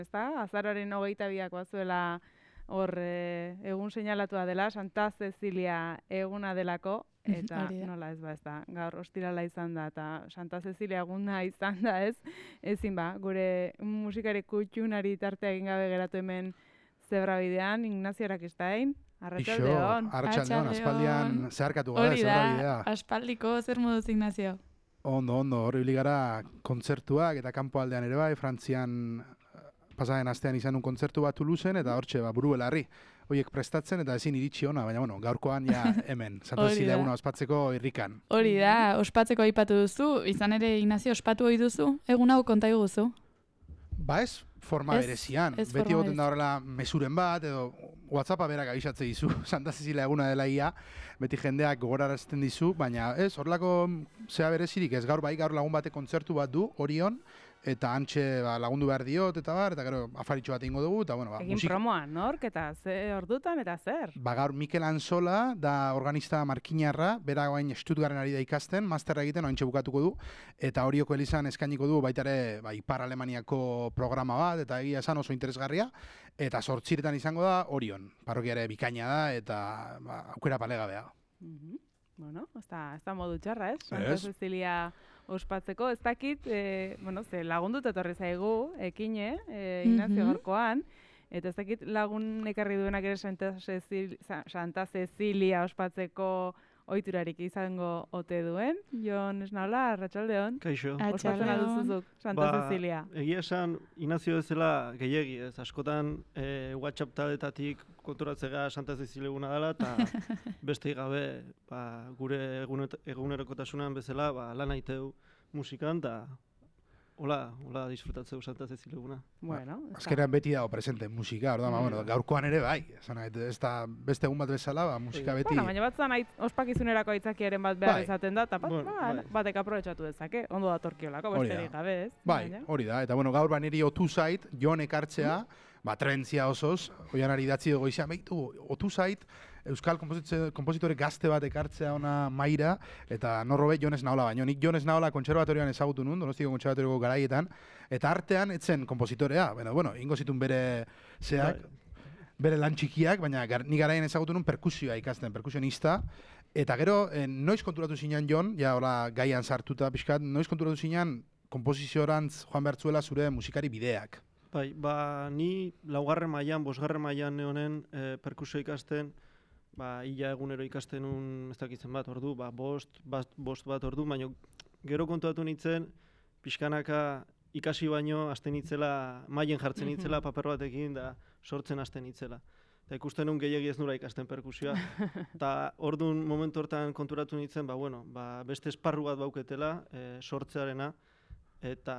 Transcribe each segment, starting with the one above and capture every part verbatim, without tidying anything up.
ezta? Azararen hogeita biak bazuela hor e, egun seinalatua dela, Santa Cecilia eguna delako, eta nola ez ba, ez da, gaur ostirala izan da, eta Santa Cecilia eguna izan da, ez? Ezin ba, gure musikari kutxunari tartea egin gabe geratu hemen zebrabidean, Ignacio Arakistain, arratsaldeon. Arratsaldeon, aspaldian zeharkatu gara zebrabidea. Hori da, aspaldiko zer moduz, Ignacio? Ondo, ondo, hori ibili gara kontzertuak eta kanpoaldean ere bai, Frantzian pasaren astean izan un kontzertu bat Toulouseen, eta hortxe ba, buru belarri. Horiek prestatzen eta ezin iritsi ona, baina bueno, gaurkoan ja hemen, Santa Cecilia eguna ospatzeko irrikan. Hori da, ospatzeko aipatu duzu, izan ere Ignacio ospatu ohi duzu, egun hau konta iguzu. Ba ez forma ez, berezian, ez beti goten da horrela mesuren bat, edo WhatsAppa berak abisatze dizu, Santa Cecilia eguna dela ia, beti jendeak gogorarazten dizu, baina ez, horrelako zea berezirik ez, gaur bai, gaur lagun bate kontzertu bat du, Orion, eta antxe ba, lagundu behar diot, eta bar, eta gero afaritxo bat ingo dugu, eta bueno, ba, egin musik... promoan, nork, eta ze ordutan, eta zer? Ba, gaur Mikel Anzola, da organista markinarra, bera guain Stuttgarten ari da ikasten, masterra egiten, ointxe bukatuko du, eta Orioko Elizan eskainiko du, baita ere, ba, Ipar Alemaniako programa bat, eta egia esan oso interesgarria, eta sortziretan izango da Orion, parrokiare bikaina da, eta ba, aukera palegabea. Mm-hmm. Bueno, ez da, ez da modu txarra, ez? Santa Cecilia ospatzeko, ez dakit, e, bueno, ze lagundut etorri zaigu, ekine, e, Ignacio mm-hmm. gorkoan, eta ez dakit lagun ekarri duenak ere Santa Cecilia, Santa Cecilia ospatzeko ohiturarik izango ote duen. Jon Esnaola, arratsaldeon. Kaixo. Ospatzen aduzuzuk Santa ba, Cecilia. Egia esan, Ignacio bezala gehiegi, ez askotan e, WhatsApp taletatik konturatzea Santa Cecilia eguna dela, eta beste gabe ba, gure egunerokotasunan bezala ba, lan aiteu musikan, eta hola, hola disfrutatzeu Santa Cecilia eguna. Bueno, azkenean beti dago presente musika, orda, mm. bueno, gaurkoan ere bai, ez da beste egun bat bezala, ba, musika beti... Bueno, baina batzan ospakizunerako aitzakiaren bat behar bai. Izaten da, eta bat, bueno, ba, bai. Batek aprobetxatu dezake, ondo datorkiolako, besterik gabe ez. Bai, hori da, eta bueno, gaur baneri otu zait, Jon ekartzea, mm. ba, trentzia osoz, oianari idatzi dugu izan, behitu, otu zait, Euskal kompositore gazte bat ekartzea ona maira, eta norrobe Jon Esnaola baino. Nik Jon Esnaola kontserbatorioan ezagutu nun, Donostiko kontserbatorioko garaietan, eta artean etzen kompositorea. Bueno, bueno, ingo zitun bere zeak, bere lan txikiak, baina gar, ni garaien ezagutu nun perkusioa ikasten, perkusionista. Eta gero, eh, noiz konturatu zinean Jon, ja hola gaian sartuta pixkat, noiz konturatu zinean komposiziorantz joan behartzuela zure musikari bideak. Bai, ba, ni laugarren mailan, bosgarren mailan neonen eh, perkusio ikasten, ba, ia egunero ikasten un, ez dakitzen bat, ordu, ba, bost, bat, bost bat ordu, baina gero kontuatu nintzen, pixkanaka ikasi baino, hasten nitzela, maien jartzen nitzela, paper batekin, da sortzen hasten nitzela. Eta ikusten nun gehiagi ez nura ikasten perkusioa. Eta orduan momentu hortan konturatu nintzen, ba, bueno, ba, beste esparru bat bauketela, e, sortzearena, eta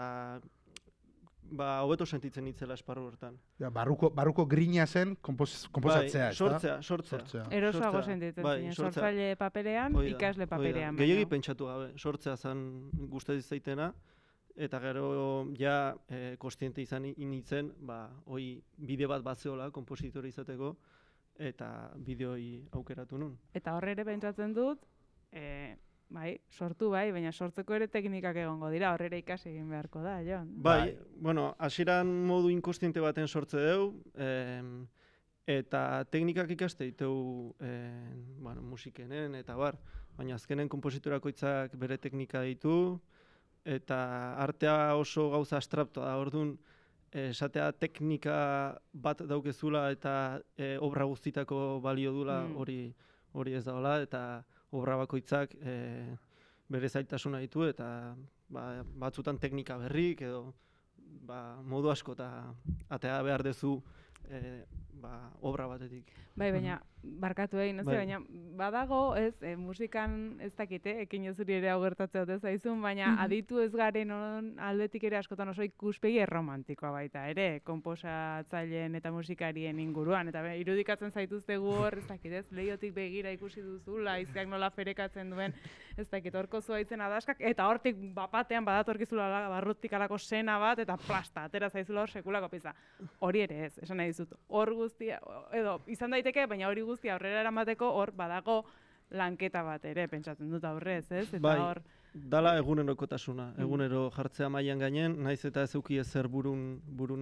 ba, hobeto sentitzen nitzela esparru hortan. Ja, barruko, barruko grina zen kompos, komposatzea, bai, sortzea, sortzea, sortzea. Erosoago sentitzen bai, zinen, sortzaile paperean, oida, ikasle paperean. Gehiagi pentsatu gabe, sortzea zen guztez zaitena, eta gero ja e, kostiente izan nintzen, ba, hoi bide bat batzeola kompositore izateko, eta bideoi aukeratu nun. Eta horre ere pentsatzen dut, e, bai, sortu bai, baina sortzeko ere teknikak egongo dira, horrera ikasi egin beharko da, Jon. Bai, bai. Bueno, hasieran modu inkostiente baten sortze deu, eh, eta teknikak ikaste ditu eh, bueno, musikenen, eta bar, baina azkenen kompositorakoitzak bere teknika ditu, eta artea oso gauza abstraktoa da, orduan, esatea teknika bat daukezula eta e, obra guztitako balio dula hori mm. hori ez daola, eta obra bakoitzak e, bere zaitasuna ditu, eta ba, batzutan teknika berrik, edo ba, modu asko eta atea behar dezu e, ba, obra batetik. Bai, baina, barkatu egin, ez bai. Baina badago, ez, e, musikan ez dakite, ekin zuri ere hau gertatzea dut zaizun, baina mm-hmm. aditu ez garen on aldetik ere askotan oso ikuspegi erromantikoa baita ere, konposatzaileen eta musikarien inguruan, eta be, irudikatzen zaituztegu hor, ez dakit, ez, lehiotik begira ikusi duzula, izteak nola ferekatzen duen, ez dakit, horko zuaitzen adaskak, eta hortik bapatean badatorkizula barrutik alako sena bat, eta plasta, atera zaizula hor sekulako pizza. Hori ere ez, esan nahi dizut, hor guztia, edo, izan daiteke, baina hori guztia aurrera eramateko hor badago lanketa bat ere, pentsatzen dut aurrez, ez? Eta bai, hor... dala egunerokotasuna, egunero jartzea mailan gainen, naiz eta ez euki ezer burun, burun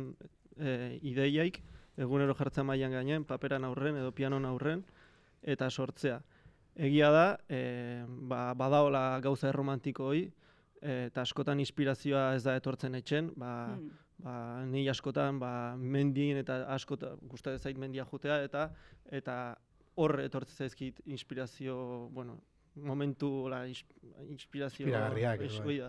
e, ideiaik, egunero jartzen mailan gainen, paperan aurren edo pianon aurren, eta sortzea. Egia da, e, ba, badaola gauza erromantiko hoi, e, eta askotan inspirazioa ez da etortzen etxen, ba, hmm. ba, ni askotan ba, mendien eta askotan gustatzen zait mendia jotea, eta eta hor etortzen zaizkit inspirazio, bueno, momentu la, inspirazio inspiragarriak.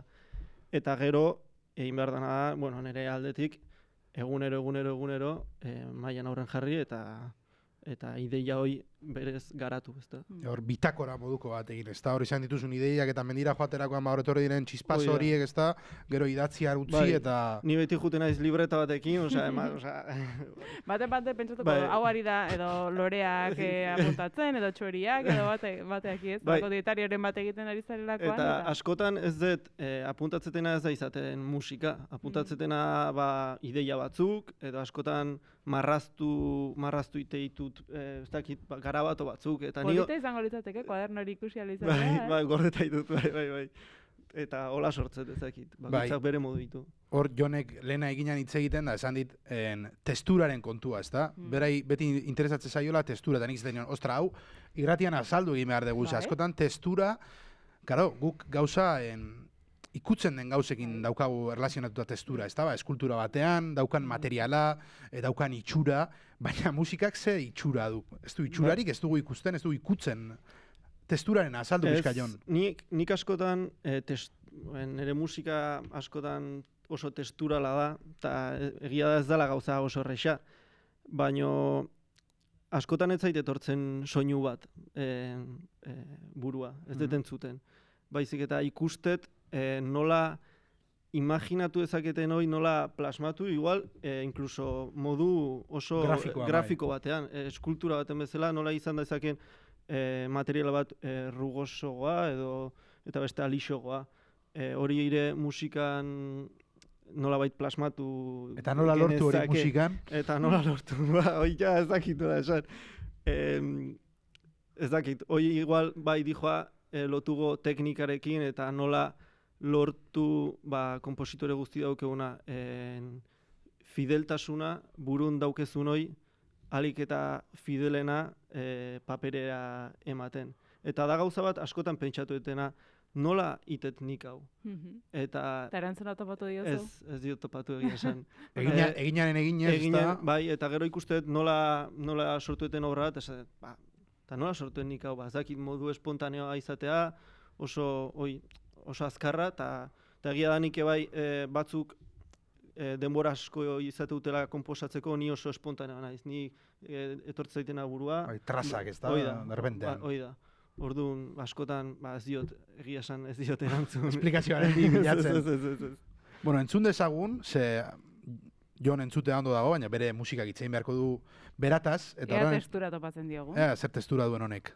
Eta gero, egin behar dana da, bueno, nire aldetik, egunero, egunero, egunero, e, mailan aurren jarri eta eta ideia hoi berez garatu, ezta. Hor bitakora moduko bat egin, ezta? Hor izan dituzun ideiak eta mendira joaterakoan ba hor etorri diren txispazo horiek, ezta? Gero idatziar utzi bai, eta ni beti juten naiz libreta batekin, osea, ema, osea, bate bate pentsatuko bai. Hau ari da edo loreak eh, apuntatzen edo txoriak edo bate bateak ez, bai. Bako dietarioren bat egiten ari zarelakoan eta, eta askotan ez dut eh, apuntatzetena ez da izaten musika, apuntatzetena ba ideia batzuk edo askotan marraztu marraztu iteitut, eh, ez dakit, ba, garabato batzuk eta ni polita izango litzateke kuadernori ikusi ala izatea. Bai, bai, gordeta ditut, bai, bai, bai. Eta hola sortzet ezakit, bakoitzak bai. Bere modu ditu. Hor Jonek lehena eginan hitz egiten da, esan dit, en, testuraren kontua, ezta? Mm. Berai beti interesatzen zaiola testura, eta nik zaten nion, ostra, hau, irratian azaldu egin behar dugu, bai. Askotan testura, karo, guk gauza, en, ikutzen den gauzekin daukagu erlazionatuta testura, ez da, ba, eskultura batean, daukan materiala, e, daukan itxura, baina musikak ze itxura du. Ez du itxurarik, ez dugu ikusten, ez dugu ikutzen testuraren azaldu bizka jon. Nik, nik askotan, e, test, nire musika askotan oso testurala da, eta egia da ez dela gauza oso erresa, baina askotan ez zait etortzen soinu bat e, e, burua, ez dut entzuten. Baizik eta ikustet, E, nola imaginatu ezaketen hori, nola plasmatu, igual, e, incluso modu oso Grafikoa, grafiko batean, e, eskultura baten bezala, nola izan da ezaken e, materiala bat e, rugosogoa edo eta beste alixogoa. E, hori ere musikan nola bait plasmatu. Eta nola lortu hori musikan? Eta nola lortu, ba, hori ja ezakitu da esan. E, ezakit, hori igual bai dijoa e, lotugo teknikarekin eta nola lortu ba, kompositore guzti daukeguna en, fideltasuna burun daukezun hoi alik eta fidelena e, paperera ematen. Eta da gauza bat askotan pentsatu etena nola itet nik hau. Mm-hmm. Eta eta erantzuna topatu diozu? Ez, ez diot topatu egia esan. Egina, eginaren eginez, eginen, bai, eta gero ikusteet nola, nola sortu eten obra bat, eta ba, nola sortu nik hau, ba, ez dakit modu espontaneoa izatea, oso, oi, oso azkarra, eta egia da nik ebai e, batzuk e, denbora asko izate dutela konposatzeko, ni oso espontanea naiz, ni e, etortzaitena burua. Bai, trazak ez da, derbentean. Ba, hoi da. Orduan, askotan, ba, ez diot, egia esan ez diot erantzun. Esplikazioaren di bilatzen. ez, ez, ez, ez. Bueno, entzun dezagun, ze Jon entzutea ondo dago, baina bere musikak itzein beharko du berataz. Eta Ea orain, testura topatzen diogu. Ea, zer testura duen honek.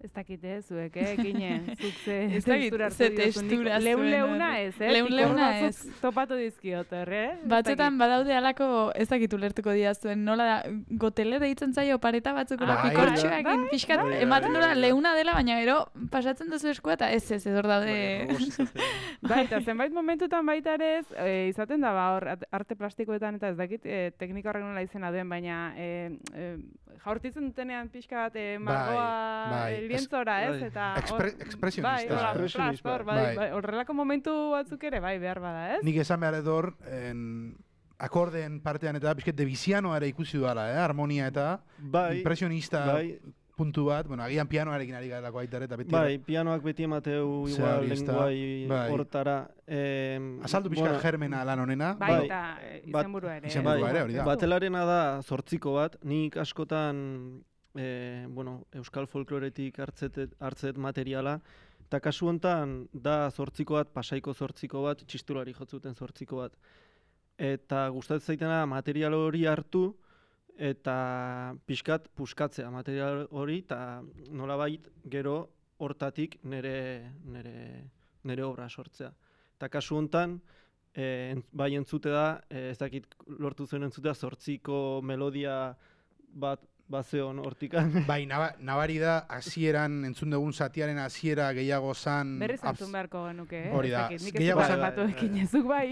Ez dakite, zuek, eh, ekinen, zuk ze Ez dakit, textura hartu ze diozu, nik textura leun zuen leuna hori. ez, eh? Leun Pikor leuna batzuk topatu dizkiot, erre? Ez Batzuetan dakit. badaude alako, ez dakit ulertuko diazuen, nola da, gotele deitzen zaio pareta batzuk, Ah, bai, pikortxoak, bai, pixkat, bai, bai, ematen bai, dura bai. leuna dela, baina gero pasatzen duzu eskua eta ez ez, ez hor daude. Bai, eta zenbait momentutan baita ere ez, e, izaten da, ba, hor, at- arte plastikoetan eta ez dakit, e, teknika horrek nola izena duen, baina e, e, jaurtitzen dutenean pixka bat e, margoa bai. e, lientzora, ez? Bai. Eta Expre- hor- expresionista. Bai, hola, Expresionismo. plast, hor, bai, Bai. bai, horrelako momentu batzuk ere, bai, behar bada, ez? Nik esan behar edor, en, akordeen partean eta bizket de Biziano ere ikusi dudala, eh? Harmonia eta Bai, impresionista bai, puntu bat, bueno, agian pianoarekin ari garelako aita ere, eta beti bai, pianoak beti emateu Ze igual hori, ezta? lenguai Bai. hortara. Em, azaldu pixka bueno, germena lan honena. Bai, bai. eta e, Bat- izenburua ere. izenburua ez? ere, hori da. Batelarena da zortziko bat, nik askotan e, bueno, euskal folkloretik hartzetet, hartzet materiala, eta kasu hontan da zortziko bat, pasaiko zortziko bat, txistulari jotzuten zortziko bat. Eta gustatzen zaitena material hori hartu, eta pixkat puskatzea material hori, eta nolabait gero hortatik nire, nire, nire obra sortzea. Eta kasu hontan, e, ent- bai entzute da, e, ez dakit lortu zuen entzutea, zortziko melodia bat bazeon hortikan. Bai, naba, nabari da, hasieran entzun dugun zatiaren hasiera gehiago zan... Berriz abs- entzun beharko genuke, eh? Hori Ez da, dakit, nik ez gehiago dut zan- batu Bai, bai, ekin bai. ezuk bai.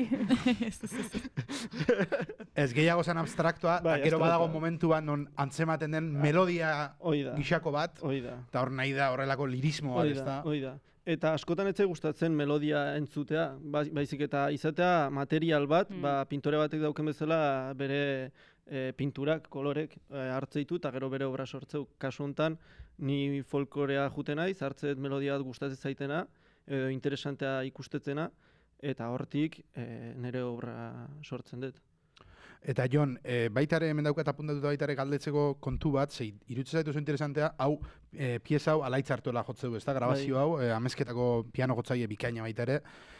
Ez gehiago zan abstraktua, Bai, eta gero badago abstraktua. momentu bat non antzematen den melodia Hoi da, gixako bat, hoi da. eta hor nahi da horrelako lirismo bat, Hoi ez da, da? hoi da. Eta askotan ez zait gustatzen melodia entzutea, bai- baizik eta izatea material bat, Mm. ba, pintore batek dauken bezala bere e, pinturak, kolorek e, hartzeitu eta gero bere obra sortzeu. Kasu hontan, ni folklorea juten naiz, hartzeet melodia bat gustatzen zaitena, edo interesantea ikustetzena, eta hortik e, nire obra sortzen dut. Eta Jon, e, baitare hemen daukat apuntatuta baitare galdetzeko kontu bat, zei, iruditzen zaitu oso interesantea, hau, e, pieza hau alaitz hartuela jotzeu, ez da, grabazio Bai. hau, e, amezketako piano jotzaile bikaina baitare,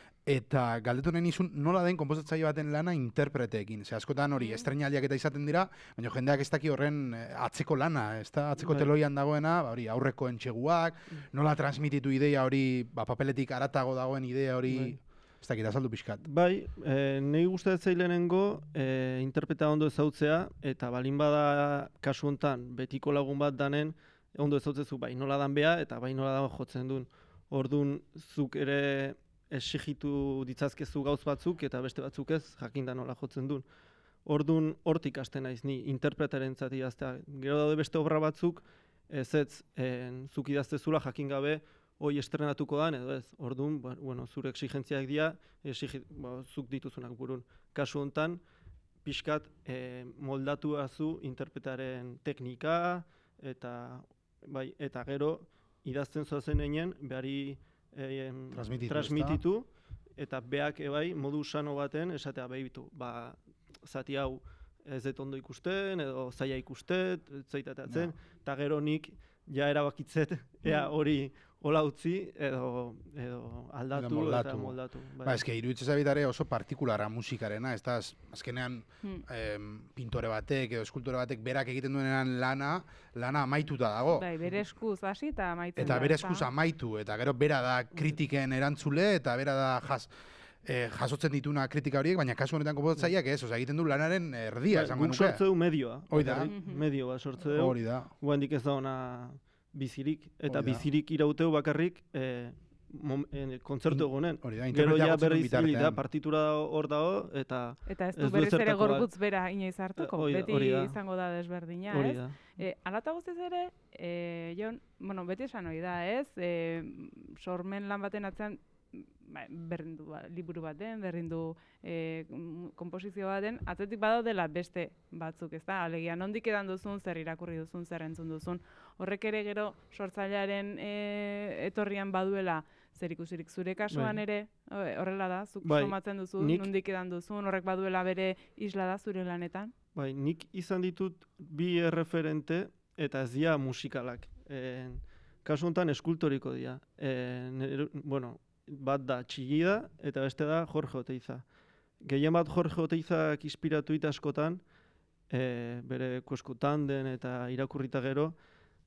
eta galdetu nahi nizun nola den konposatzaile baten lana interpreteekin. Ze askotan hori, estreinaldiak eta izaten dira, baina jendeak ez daki horren eh, atzeko lana, ez da, atzeko Bai. teloian dagoena, ba, hori, aurreko entxeguak, nola transmititu ideia hori, ba, papeletik aratago dagoen idea hori, Bai. ez dakit, azaldu pixkat. Bai, e, nahi gustatzen lehenengo e, interpreta ondo ezautzea, eta balin bada kasu hontan betiko lagun bat danen, ondo ezautzezu bai nola dan bea, eta bai nola dan jotzen duen. Ordun zuk ere exigitu ditzazkezu gauz batzuk, eta beste batzuk ez, jakinda nola jotzen duen. Ordun hortik hasten naiz ni interpretarentzat idaztea. Gero daude beste obra batzuk, ez ez, en, zuk idaztezula jakin gabe, hoi estrenatuko dan, edo ez. Orduan, ba, bueno, zure exigentziak dira, exigi, ba, zuk dituzunak burun. Kasu hontan, pixkat e, moldatu azu interpretaren teknika, eta, bai, eta gero idazten zoazen einen, behari e, Transmititu, transmititu, eta beak ebai modu sano baten esatea behitu. Ba, zati hau ez dut ondo ikusten, edo zaila ikustet, zaitateatzen, eta gero nik ja erabakitzet, ea hori hola utzi, edo, edo aldatu, Edo moldatu. eta moldatu. Ba, eske iruditzen zaitare oso partikulara musikarena, ez da, az- azkenean Hmm. em, pintore batek edo eskultore batek berak egiten duenean lana, lana amaituta dago. Bai, bere eskuz hasi eta amaitzen Eta da, bere ezta? eskuz amaitu, eta gero bera da kritiken erantzule, eta bera da jas, eh, jasotzen dituna kritika horiek, baina kasu honetan konposatzaileak ez, osea, egiten du lanaren erdia, Bai, esango guk nuke. sortze du medioa. Hoi da. bakarrik, Mhm. Medio bat sortze du. Hori da. Guandik ez da ona bizirik. Eta Hori da. bizirik irauteu bakarrik e, mom, e, kontzertu In- egonen. Hori da, Gero interpretea ja gotzen duen berriz ibili da, bitartean. partitura hor dago, eta Eta ez ez du du berriz ere ezertako bat. gorputz bera inoiz hartuko, Eh, hori da, beti hori da. izango da desberdina, hori ez? da. E, alata guztiz ere, e, Jon, bueno, beti esan hori da, ez? E, sormen lan baten atzean, ba, berdin du ba, liburu baten, berdin du e, komposizio baten, atzetik badaudela beste batzuk, ez da? Alegia, nondik edan duzun, zer irakurri duzun, zer entzun duzun. Horrek ere gero sortzailearen e, etorrian baduela zer ikusirik zure kasuan Bai. ere, e, horrela da, zuk Bai, somatzen duzu, nik- nondik edan duzun, horrek baduela bere isla da zure lanetan. Bai, nik izan ditut bi erreferente eta ez dira musikalak. E, kasu honetan eskultoriko dira. E, nire- bueno, bat da Txillida eta beste da Jorge Oteiza. Gehien bat Jorge Oteizak inspiratu dit askotan, e, bere kueskutan den eta irakurrita gero,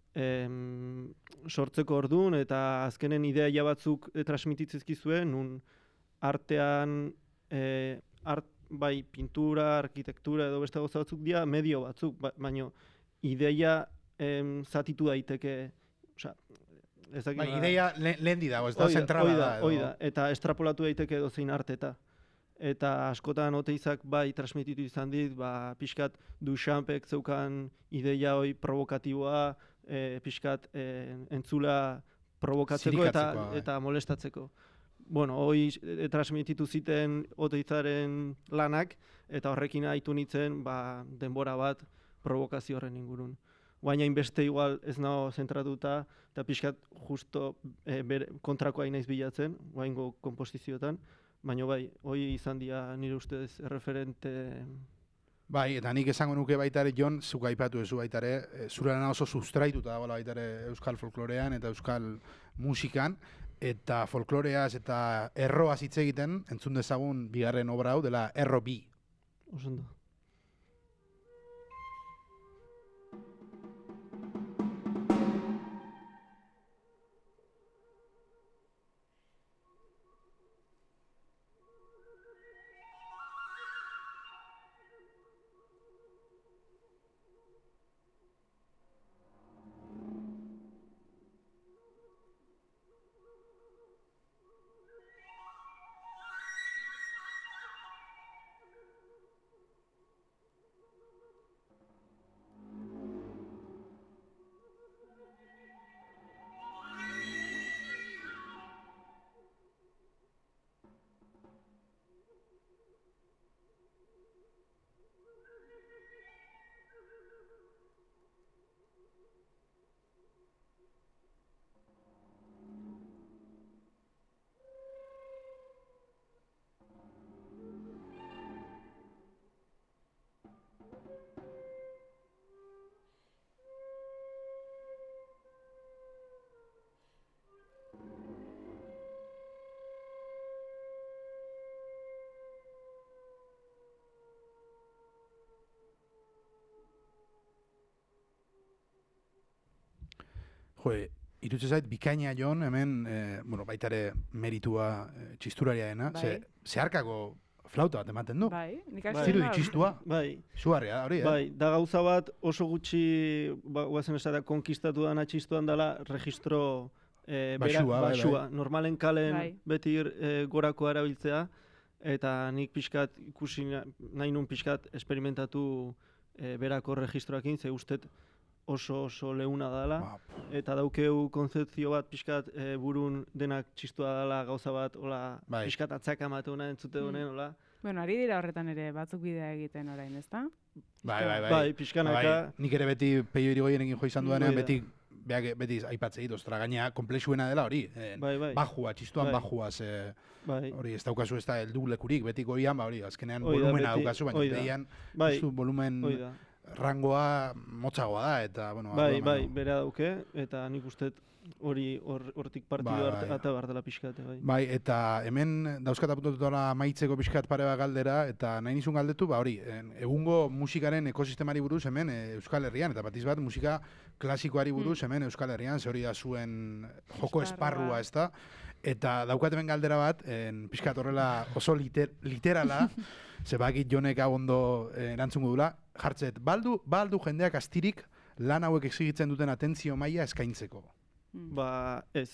em, sortzeko orduan, eta azkenen ideia batzuk e, transmititzezkizue, nun artean, e, art, bai pintura, arkitektura edo beste gauza batzuk dira, medio batzuk, ba, baina ideia em, zatitu daiteke, osea, ez dakit. Bai, ideia le, lehen di dago, ez da zentrala da. Hoi da, eta estrapolatu daiteke edozein arteta. Eta askotan oteizak bai transmititu izan dit, ba, pixkat Duchampek zeukan ideia hoi provokatiboa, e, pixkat e, entzula provokatzeko eta, bai. eta molestatzeko. Bueno, hoi e, transmititu ziten oteizaren lanak, eta horrekin haitu nintzen ba, denbora bat provokazio horren ingurun. Baina inbeste igual ez nago zentratuta, eta pixkat justo e, bere, kontrakoa inaiz bilatzen, guaingo kompostizioetan, baina bai, hoi izan dira nire ustez erreferente. Bai, eta nik esango nuke baita ere, Jon, zuk aipatu ezu baita ere, zure lana oso sustraituta dagoela baita ere euskal folklorean eta euskal musikan, eta folkloreaz eta erroaz hitz egiten, entzun dezagun bigarren obra hau dela Erro bi. Osondo. Jo, irutze zait, bikaina Jon, hemen, e, bueno, baita ere meritua e, txisturaria dena, Bai. ze, zeharkako flauta bat ematen du. Bai, nik Bai. hasi Ziru nuen. txistua, Bai, zuharria, hori, eh? bai, da gauza bat oso gutxi, ba, guazen esara, konkistatu dana txistuan dela registro e, berak, Baxua, bai, baxua. Normalen kalen Bai. beti e, gorako erabiltzea, eta nik pixkat ikusi na- nahi nun pixkat esperimentatu e, berako registroakin, ze ustet oso oso leuna dela, Ba, eta daukeu konzepzio bat pixkat e, burun denak txistua dela gauza bat, hola, Bai. pixkat atzaka emateuna entzute honen, Mm. hola. Bueno, ari dira horretan ere batzuk bidea egiten orain, ezta? bai, bai, bai. Bai, pixkanaka. Bai, nik ere beti Peio Irigoienekin jo izan duenean, Hoi da. beti, beak, beti aipatze dit, ostra, gaina komplexuena dela hori. Eh, Bai, bai. Bajua, txistuan Bai. bajua, ze, Bai, hori ez daukazu ez da heldu lekurik, beti goian, ba hori, azkenean Hoi da, volumena beti, daukazu, baina hoi da. behian, bai, justu volumen hoi da. rangoa motzagoa da, eta, bueno, Bai, orduan, bai, bueno. bera dauke, eta nik uste hori hor- hortik partidu Bai, arte bai. ata behar dela pixkate, bai. Bai, eta hemen dauzkat apuntatuta maitzeko pixkat pare bat galdera, eta nahi nizun galdetu, ba hori, en- egungo musikaren ekosistemari buruz hemen e, Euskal Herrian, eta batiz bat musika klasikoari buruz hemen Euskal Herrian, ze hori da zuen joko Esparrua. esparrua, ez da? Eta daukat hemen galdera bat, en, pixkat horrela oso liter, literala, ze bakit Jonek hau ondo eh, erantzungo dula, jartzet, baldu, baldu jendeak astirik lan hauek exigitzen duten atentzio maila eskaintzeko. Mm. Ba, ez.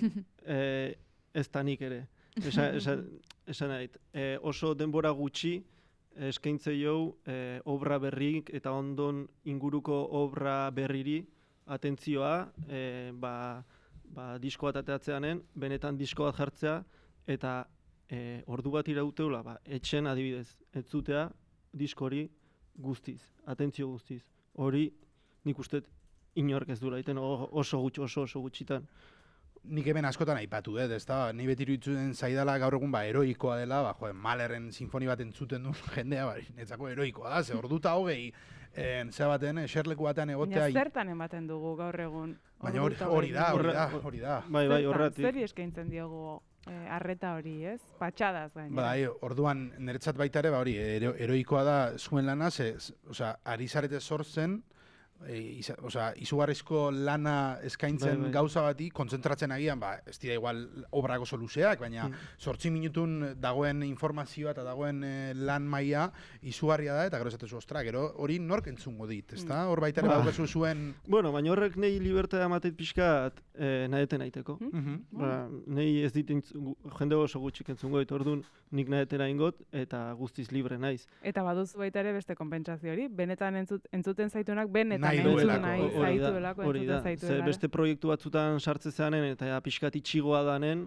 e, ez da nik ere. Esan esa, esa nahi, e, oso denbora gutxi eskaintze jau e, obra berrik eta ondon inguruko obra berriri atentzioa, e, ba, ba, disko bat ateatzeanen, benetan disko bat jartzea, eta e, ordu bat irauteula, ba, etxen adibidez, ez zutea diskori guztiz, atentzio guztiz. Hori nik uste inork ez duela egiten o- oso gutxi, oso oso gutxitan. Nik hemen askotan aipatu, eh, ez da, ni beti iruditzen zaidala gaur egun ba heroikoa dela, ba jo, Mahlerren sinfoni bat entzuten du jendea, ba netzako heroikoa da, ze orduta hogei eh ze baten eserleku batean egotea. Baina zertan ematen dugu gaur egun? Baina hori, orduta hori da, hori da, Horra- hori da. Bai, bai, Zertan? horretik. Zeri eskaintzen diogu eh, arreta hori, ez? Patxadaz gainera. Bai, orduan niretzat baita ere, ba hori, hero, heroikoa da zuen lana, ze, z- osea, ari zarete sortzen e, iza, osea, izugarrizko lana eskaintzen Bai, bai. gauza bati, kontzentratzen agian, ba, ez dira igual obrak oso luzeak, baina zortzi minutun dagoen informazioa eta dagoen eh, lan maila izugarria da, eta gero esatezu, ostra, gero hori nork entzungo dit, ezta? Hor baita ere Ba. badaukazu zuen... Bueno, baina horrek nahi libertatea ematet pixkat eh, naheten aiteko. Mhm. Ba, nahi ez dit entzun- jende oso gutxik entzungo dit, orduan nik nahetera ingot eta guztiz libre naiz. Eta baduzu baita ere beste konpentsazio hori, benetan entzut, entzuten zaitunak, benetan Nahi entzun duelako. nahi Hori da, zaituelako, hori da. entzuten Ze zaituelako. beste proiektu batzutan sartze zeanen eta ja, pixkat itxigoa danen,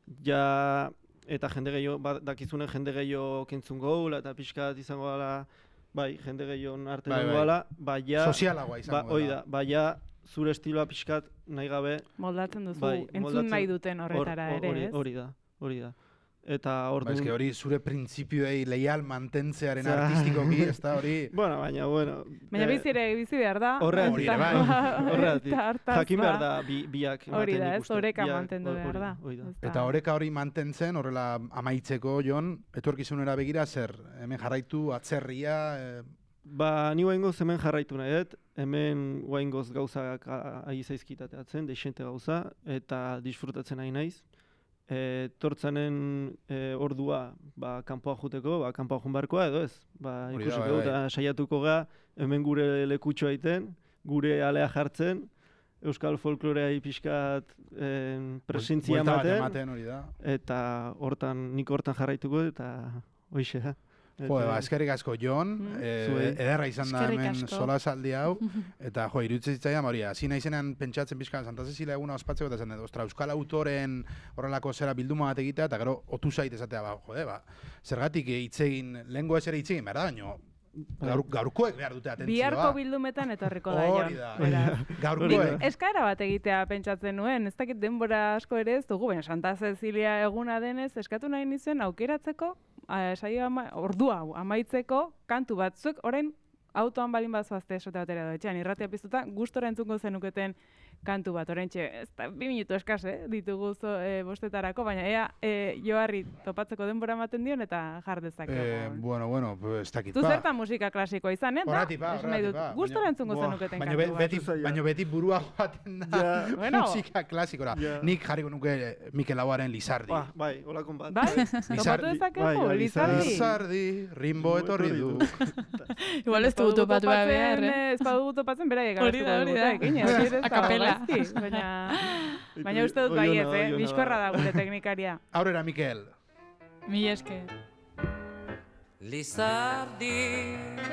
ja, eta jende gehiago, ba, dakizunen jende gehiago kentzun goula, eta pixkat izango gala, bai, jende gehiagon arte Bai, bai, bai. gala, bai, ja, Sozialagoa ba, izango hoi da, bai, ja, zure estiloa pixkat nahi gabe, Moldatzen duzu, Bai, entzun moldatzen- nahi duten hor- horretara hor- ere, hori, ez? hori da, hori da. Eta Ba, orduan... eske hori zure printzipioei leial mantentzearen Za- artistikoki, ez da hori... Bueno, baina, bueno... Baina eh, bizi ere bizi behar da. horregatik, Hori ere bai. horregatik. Eta hartaz Jakin ba, behar da bi, biak ematen Hori da, ez, ikusten. oreka Biak, mantendu hori- behar da. hori da. Ez da. Eta oreka hori mantentzen, horrela amaitzeko, Jon, etorkizunera begira zer, hemen jarraitu, atzerria... Eh, Ba, ni guaingoz hemen jarraitu nahi dut, hemen guaingoz gauzak a- ari zaizkitateatzen, desente gauza, eta disfrutatzen nahi naiz. E, tortzanen e, ordua, ba, kanpoa juteko, ba, kanpoa jun barkoa edo ez. Ba, Hori da, ikusiko bai, dut, bai. eta saiatuko ga, hemen gure lekutxoa egiten, gure alea jartzen, euskal folklorea pixkat eh, presentzia buelta bat ematen, ematen, hori da. eta hortan, nik hortan jarraituko dut, eta hoixe da. Jo, ba, eskerrik asko, Jon, Mm. eh, Zuei. ederra izan da Eskerrik hemen asko. solasaldi hau, eta jo, iruditzen zitzaidan, hori, hasi naizenean pentsatzen pixkan Santa Cecilia eguna ospatzeko, eta zen, ostra, euskal autoren horrelako zera bilduma bat egitea, eta gero otu zait esatea, ba, jode, ba, zergatik hitz egin, lengua ez ere hitz egin, berda, baino, gaur, gaurkoek behar dute atentzioa. Biharko bildumetan etorriko da, Hori Jon. da, Beraz. gaurkoek. Eskaera bat egitea pentsatzen nuen, ez dakit denbora asko ere ez dugu, baina Santa Cecilia eguna denez, eskatu nahi nizuen aukeratzeko, eh, saio ama, ordua hau amaitzeko, kantu batzuek, orain autoan balin bazoazte esote batera edo etxean, irratia piztuta, gustora entzungo zenuketen kantu bat, oraintxe, ez da, bi minutu eskas, eh, ditugu zo, eh, bostetarako, baina ea eh, Joarri topatzeko denbora ematen dion eta jar dezakegu. Eh, bueno, bueno, pues, ez dakit, Zu ba. zertan musika klasikoa izan, eh? da? Horregatik, ba, Esan nahi dut, horregatik, ba, gustora baina- entzungo Buah, zenuketen Baina, kantu be, bat. beti, Zaila. baina beti burua joaten da Ja. Bueno. musika klasikora. Ja. Nik jarriko nuke Mikel Lauaren Lizardi. Ba, bai, holakon bat. Bai? Lizardi. Topatu dezakegu, Bai, bai, Lizardi? Lizardi, Rimbo etorri du. Igual ez dugu topatu behar, eh? Ez badugu topatzen, beraiek Hori da, hori da. A capella. Baina, baina uste dut bai ez, eh? Bizkorra da gure teknikaria. Aurrera, Mikel. Mila esker. Lizardi